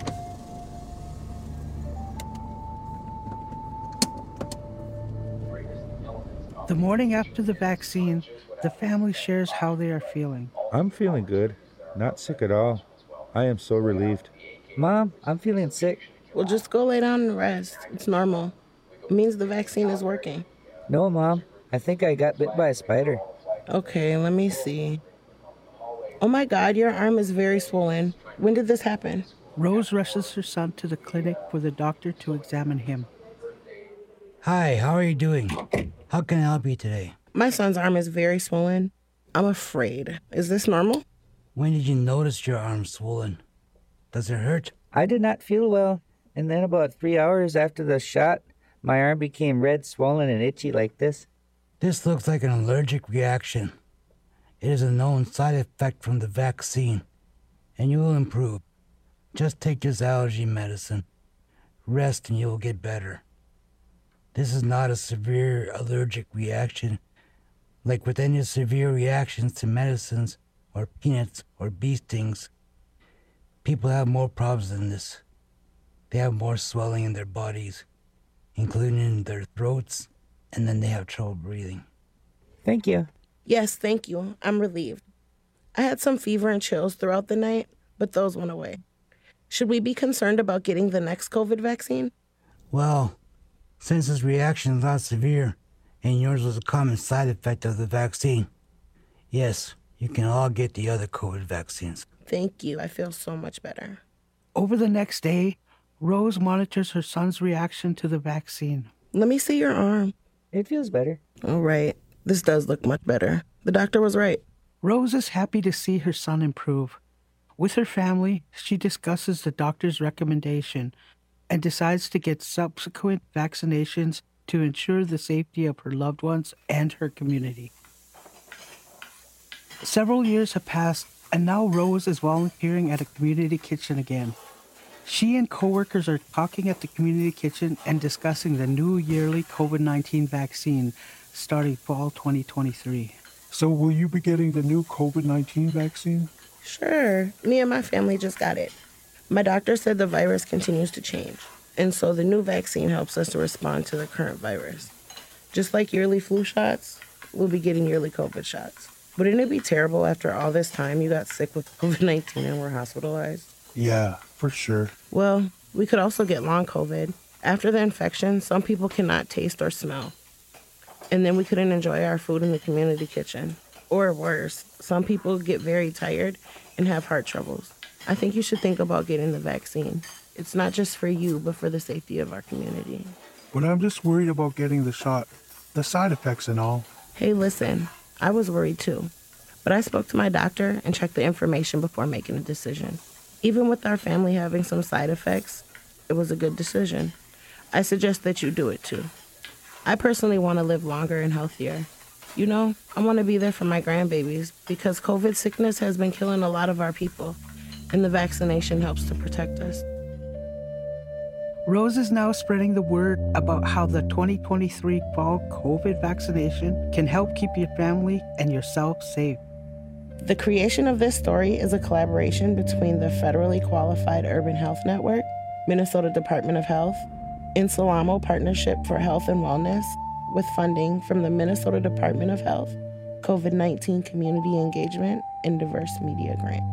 The morning after the vaccine, the family shares how they are feeling. I'm feeling good. Not sick at all. I am so relieved. Mom, I'm feeling sick. Well, just go lay down and rest. It's normal. It means the vaccine is working. No, Mom. I think I got bit by a spider. Okay, let me see. Oh my God, your arm is very swollen. When did this happen? Rose rushes her son to the clinic for the doctor to examine him. Hi, how are you doing? How can I help you today? My son's arm is very swollen. I'm afraid. Is this normal? When did you notice your arm swollen? Does it hurt? I did not feel well, and then about 3 hours after the shot, my arm became red, swollen, and itchy like this. This looks like an allergic reaction. It is a known side effect from the vaccine, and you will improve. Just take this allergy medicine. Rest and you will get better. This is not a severe allergic reaction, like with any severe reactions to medicines or peanuts or bee stings. People have more problems than this. They have more swelling in their bodies, including in their throats, and then they have trouble breathing. Thank you. Yes, thank you. I'm relieved. I had some fever and chills throughout the night, but those went away. Should we be concerned about getting the next COVID vaccine? Well, since this reaction is not severe, and yours was a common side effect of the vaccine, yes, you can all get the other COVID vaccines. Thank you. I feel so much better. Over the next day, Rose monitors her son's reaction to the vaccine. Let me see your arm. It feels better. All right. This does look much better. The doctor was right. Rose is happy to see her son improve. With her family, she discusses the doctor's recommendation and decides to get subsequent vaccinations to ensure the safety of her loved ones and her community. Several years have passed, and now Rose is volunteering at a community kitchen again. She and coworkers are talking at the community kitchen and discussing the new yearly COVID-19 vaccine starting fall 2023. So will you be getting the new COVID-19 vaccine? Sure. Me and my family just got it. My doctor said the virus continues to change, and so the new vaccine helps us to respond to the current virus. Just like yearly flu shots, we'll be getting yearly COVID shots. Wouldn't it be terrible after all this time you got sick with COVID-19 and were hospitalized? Yeah, for sure. Well, we could also get long COVID. After the infection, some people cannot taste or smell. And then we couldn't enjoy our food in the community kitchen. Or worse, some people get very tired and have heart troubles. I think you should think about getting the vaccine. It's not just for you, but for the safety of our community. But I'm just worried about getting the shot, the side effects and all. Hey, listen, I was worried too. But I spoke to my doctor and checked the information before making a decision. Even with our family having some side effects, it was a good decision. I suggest that you do it too. I personally want to live longer and healthier. You know, I want to be there for my grandbabies because COVID sickness has been killing a lot of our people, and the vaccination helps to protect us. Rose is now spreading the word about how the 2023 fall COVID vaccination can help keep your family and yourself safe. The creation of this story is a collaboration between the Federally Qualified Urban Health Network, Minnesota Department of Health, and Salamo Partnership for Health and Wellness, with funding from the Minnesota Department of Health, COVID-19 Community Engagement, and Diverse Media Grant.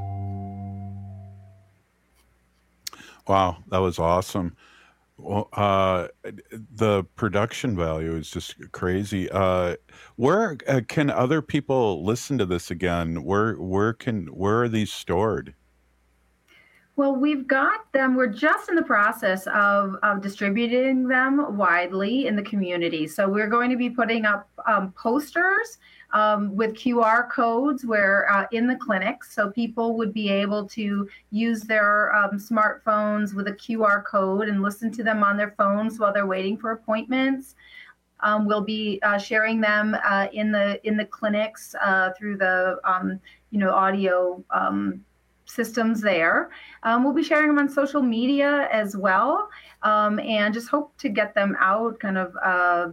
Wow, that was awesome. Well, the production value is just crazy. Where can other people listen to this again? Where are these stored? Well, we've got them. We're just in the process of distributing them widely in the community. So we're going to be putting up posters with QR codes where in the clinics, so people would be able to use their smartphones with a QR code and listen to them on their phones while they're waiting for appointments. We'll be sharing them in the clinics through the audio systems there. We'll be sharing them on social media as well, and just hope to get them out kind of,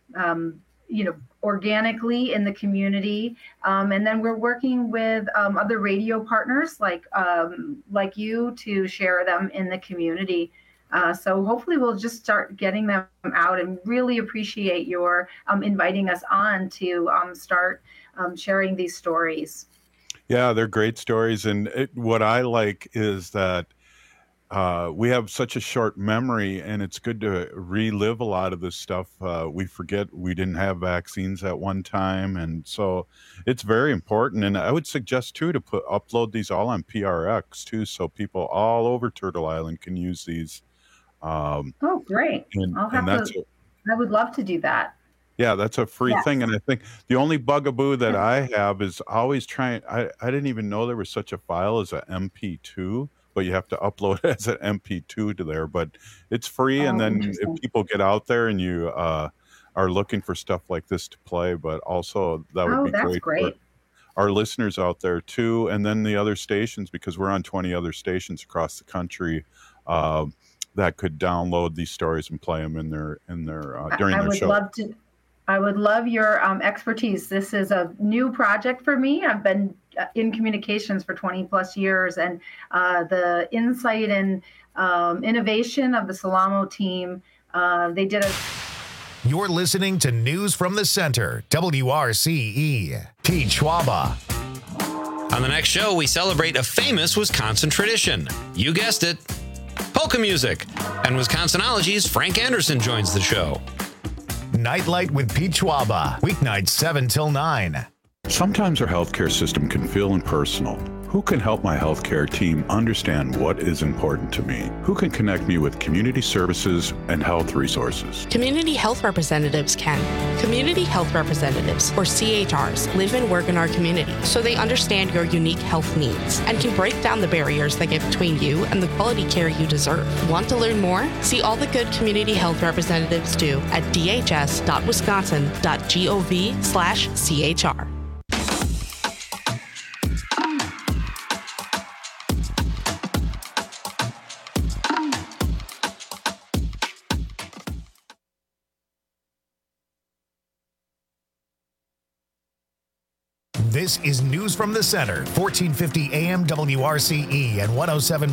organically in the community. And then we're working with other radio partners like you to share them in the community. So hopefully we'll just start getting them out, and really appreciate your inviting us on to start sharing these stories. Yeah, they're great stories. And what I like is that we have such a short memory, and it's good to relive a lot of this stuff. We forget we didn't have vaccines at one time. And so it's very important. And I would suggest, too, to upload these all on PRX, too, so people all over Turtle Island can use these. Oh, great. I would love to do that. Yeah, that's a free thing. And I think the only bugaboo that I have is always trying. I didn't even know there was such a file as an MP2, but you have to upload it as an MP2 to there. But it's free. And then if people get out there and you are looking for stuff like this to play, but also that would be great for our listeners out there too. And then the other stations, because we're on 20 other stations across the country, that could download these stories and play them in their during their show. I would love your expertise. This is a new project for me. I've been in communications for 20 plus years, and the insight and innovation of the Salamo team, they did a... You're listening to News from the Center, WRCE. Pete Schwaba. On the next show, we celebrate a famous Wisconsin tradition. You guessed it, polka music. And Wisconsinology's Frank Anderson joins the show. Nightlight with Pete Schwaba, weeknights 7 till 9. Sometimes our healthcare system can feel impersonal. Who can help my healthcare team understand what is important to me? Who can connect me with community services and health resources? Community health representatives can. Community health representatives, or CHRs, live and work in our community, so they understand your unique health needs and can break down the barriers that get between you and the quality care you deserve. Want to learn more? See all the good community health representatives do at dhs.wisconsin.gov/CHR. This is News from the Center, 1450 AM WRCE and 107.